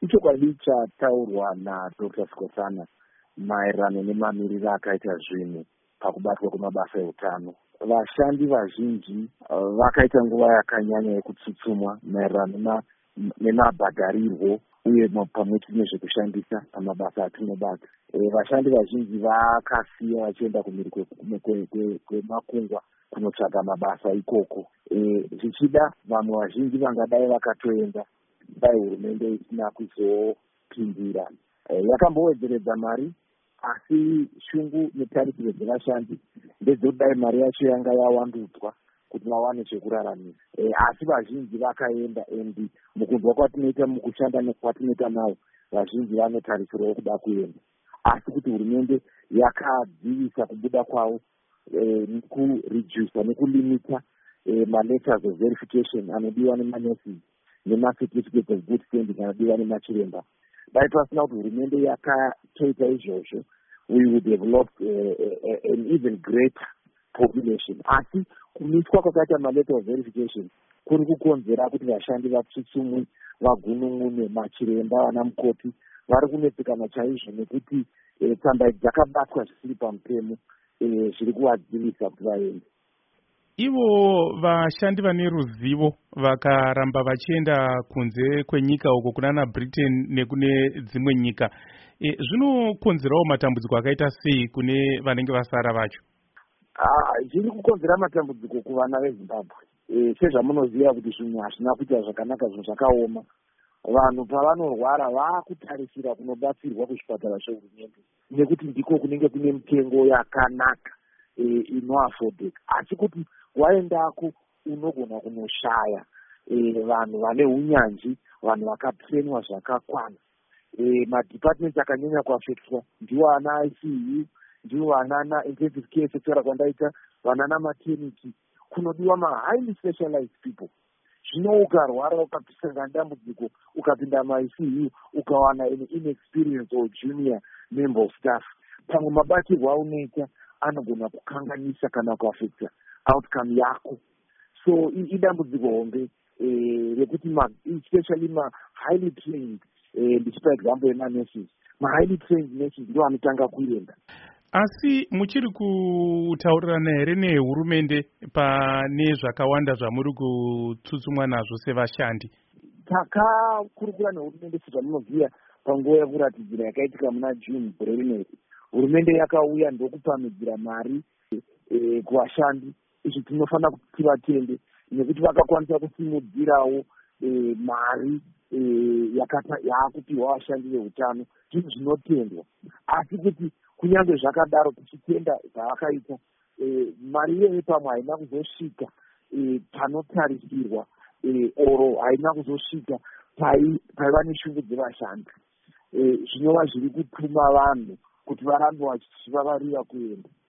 ichokwadi chataurwa naDr. Skosana maererano nemamiriro akaita zvinhu pakubatwa kwemabasa eutano. Vashandi vazhinji vakaita nguva yakanyanya yekutsutsumwa maererano nemabhadharirwo uye pamwechete nezvekushandisa pamabasa atinobata. Vashandi vazhinji vakasiya vachienda kumhiri kwemakungwa kunotsvaga mabasa ikoko. Zvichida vamwe vazhinji vangadai vakatoenda dai hurumende isina kuzopindira. Yakambowedzeredza mari asi shungu netarisiro dzevashandi ndedzekuti dai mari yacho yanga yawandudzwa kuti vawane chekuraramisa. Asi vazhinji vakaenda endi mukunzwa kwatinoita mukushanda kwatinoita navo vazhinji vanotarisirwa kuda kuenda. Asi kuti hurumende yakadzivisa kubuda kwavo nekuredusa nekulimita ma-letters of verification anodiwa nemanurses nema-certificates of good standing anodiwa nemachiremba. Dai pasina kuti hurumende yakatoita izvozvo, we would have lost an even greater population. Asi kumiswa kwakaita ma-letter of verification kuri kukonzera kuti vashandi vatsutsumwe, vagunun'une, machiremba, vana mukoti vari kunetsekana chaizvo nekuti tsamba dzakabatwa zvisiri pamutemo zviri kuvadzivisa kuti vaende. Ivo vashandi vane ruzivo vakaramba vachienda kunze kwenyika uko kunana Britain nekune dzimwe nyika, zvinokonzerawo matambudziko akaita sei kune vanenge vasara vacho? Zviri kukonzera matambudziko kuvana veZimbabwe. Sezvamunoziva kuti zvinhu hazvina kuita zvakanaka, zvinhu zvakaoma. Vanhu pavanorwara vakutarisira kunobatsirwa kuzvipatara zvehurumende nekuti ndiko kunenge kune mitengo yakanaka inoafodeka. Asi kuti waendako unogona kunoshaya vanhu vane unyanzvi, vanhu vakaprenwa zvakakwana. Madhipatimenti akanyanya kuafektwa ndiwo ana ICU, ndiwo ana intensive care sektora kwandaita, vanana maternity. Kunodiwa ma-highly specialized people. Zvino ukarwara ukapisanga dambudziko ukapinda ma-ICU ukawana an inexperienced or junior member of staff, pamwe mabatirwo aunoita anogona kukanganisa kana kuafekta outcome yako. So idambudziko hombe rekuti especially ma-highly trained, ndichipa example yema-nurses, ma-highly trained nurses ndo anotanga kuenda. Asi muchiri kutaurirana here nehurumende pane zvakawanda zvamuri kutsutsumwa nazvo sevashandi? Takakurukura nehurumende sezvamunoziva panguva yekuratidzira yakaitika muna June gore rineri. Hurumende yakauya ndokupamidzira mari kuvashandi. Izvi tinofanira kuti vatende nekuti vakakwanisa kusimudzirawo mari yakupiwa vashandi veutano, zvinhu zvinotendwa. Asi kuti kunyange zvakadaro tichitenda zvavakaita, mari iyoyo pamwe haina kuzosvika panotarisirwa oro haina kuzosvika paiva neshungu dzevashandi. Zvinova zviri kutuma vanhu kuti varambe vachivavarira kuenda.